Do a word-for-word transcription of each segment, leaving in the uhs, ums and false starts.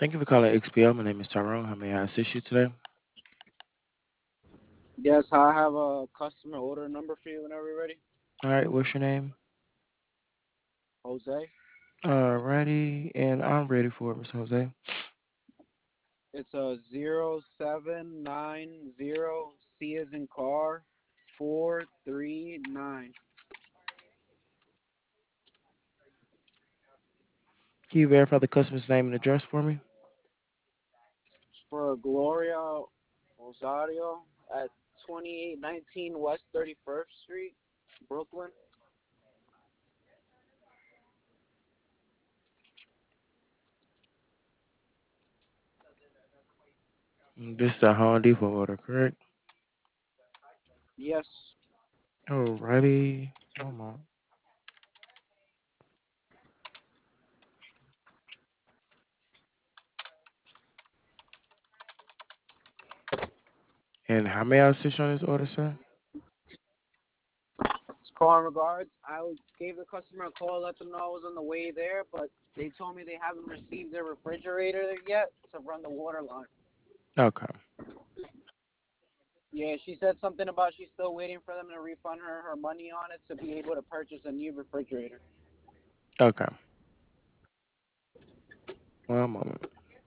Thank you for calling X P L. My name is Tyrone. How may I assist you today? Yes, I have a customer order number for you whenever you're ready. All right, what's your name? Jose. Alrighty, and I'm ready for it, Mister Jose. It's a zero seven nine zero C as in car four three nine Can you verify the customer's name and address for me? for Gloria Rosario at twenty eight nineteen West thirty first Street, Brooklyn. Mm, This is a Home Depot order, correct? Yes. Alrighty, one moment. And how may I assist you on this order, sir? It's call in regards. I gave the customer a call, let them know I was on the way there, but they told me they haven't received their refrigerator yet to run the water line. Okay, Yeah, she said something about she's still waiting for them to refund her her money on it to be able to purchase a new refrigerator. okay, one moment.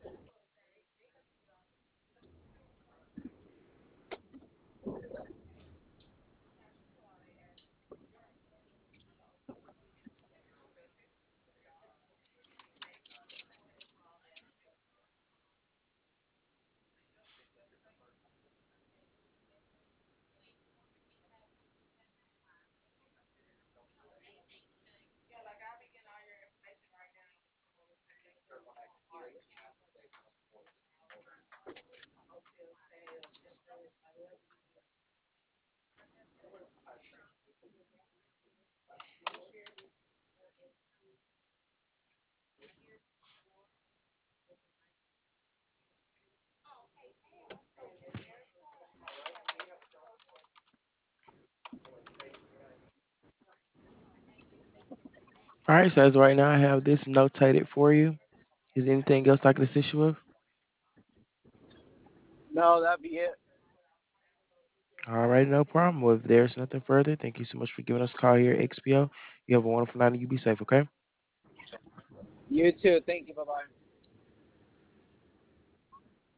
All right, so as of right now, I have this notated for you. Is there anything else I can assist you with? No, that'd be it. All right, no problem. Well, if there's nothing further, thank you so much for giving us a call here at X P O. You have a wonderful night and you be safe, okay? You too. Thank you. Bye bye.